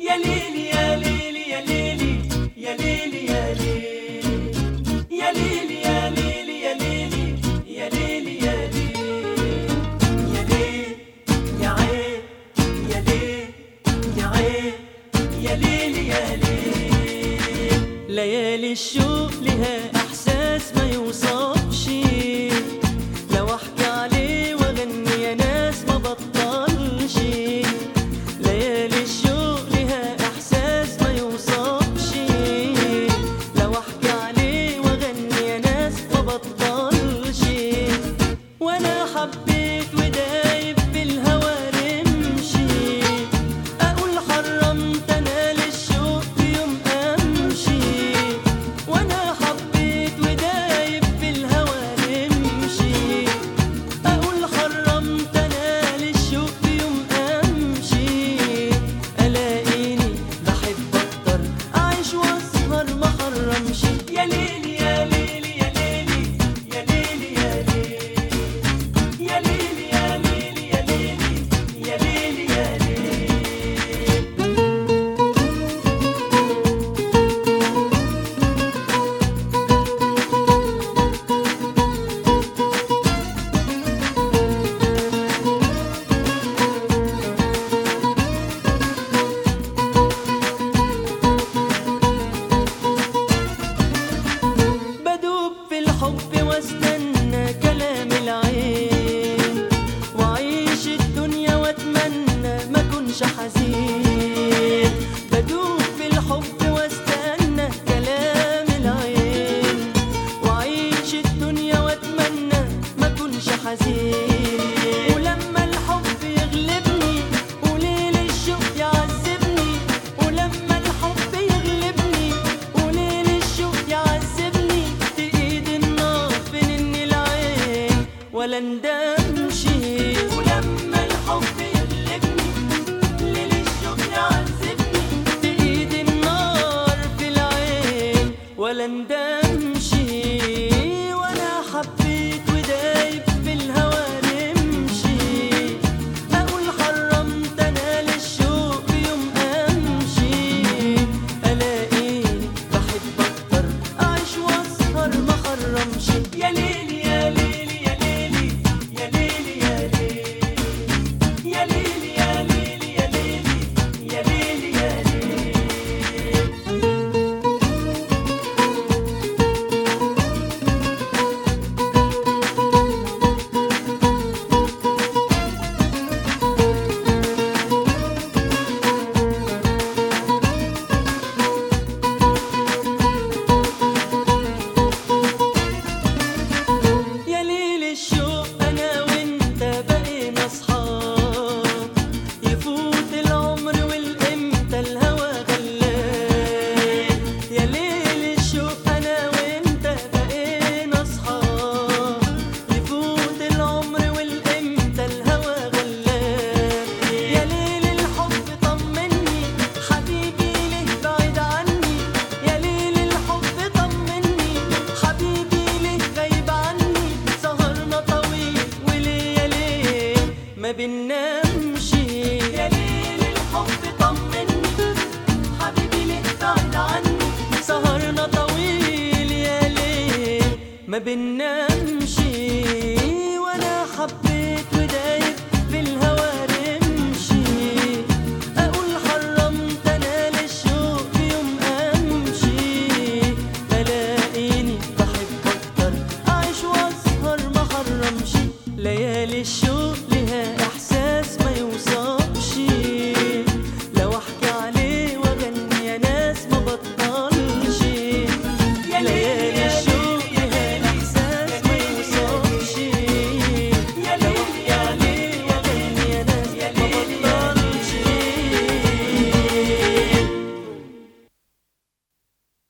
يا ليلي يا ليلي يا ليلي يا ليلي يا ليلي يا ليلي يا ليلي يا ليلي يا ليلي يا ليل يا عين يا ليل يا عين يا ليلي يا ليل. ليالي الشوق لها احساس ما يوصفش، لو احكي عليه واغني يا ناس ما بطلش. ليالي الشوق لها احساس ما يوصفش، لو احكي عليه واغني يا ناس ما بطلش. وانا حبيت ودايب بالهوى رمشي، اقول حرمت انا للشوق في يوم امشي. وانا حبيت ودايب بالهوى رمشي، اقول حرمت انا للشوق في يوم امشي. الاقيني بحب اكتر اعيش واسهر ما حرمش. يا ليلي يا ليلي يا ليلي يا ليلي يا ليلي يا ليلي يا ليلي يا ليلي يا ليلي يا ليلي. بدوب في الحب واستنى كلام العين، واعيش الدنيا واتمنى ما اكونش حزين. بدوب في الحب واستنى كلام العين، واعيش الدنيا واتمنى ما اكونش حزين. ولما الحب يغلبني وليل الشوق يعذبني، ولما الحب يغلبني وليل الشوق يعذبني. تقيد النار في نن العين ولا ندمشي. ولما الحب يغلبني ليل الشوق يعذبني، تقيد النار في العين ولا ندمشي. وانا حبيت ودايب بالهوى رمشي، اقول حرمت انا للشوق في يوم امشي. الاقيني بحب اكتر اعيش واسهر ما حرمش. يا ليلي يا ليلي يا ليلي يا ليلي يا ليلي يا ليلي يا ليلي يا ليلي يا ليلي. يا ليل الشوق انا وانت بقينا اصحاب، يفوت العمر والامتى الهوى غلاب. يا ليل الشوق انا وانت بقينا اصحاب، يفوت العمر والامتى الهوى غلاب. يا ليل الحب طمني حبيبي ليه بعيد عني، يا ليل الحب طمني حبيبي ليه غايب عني. سهرنا طويل وليالي ما بننامشي. يا ليل الحب طمني حبيبي ليه بعيد عني. سهرنا طويل يا ليل ما بننامشي.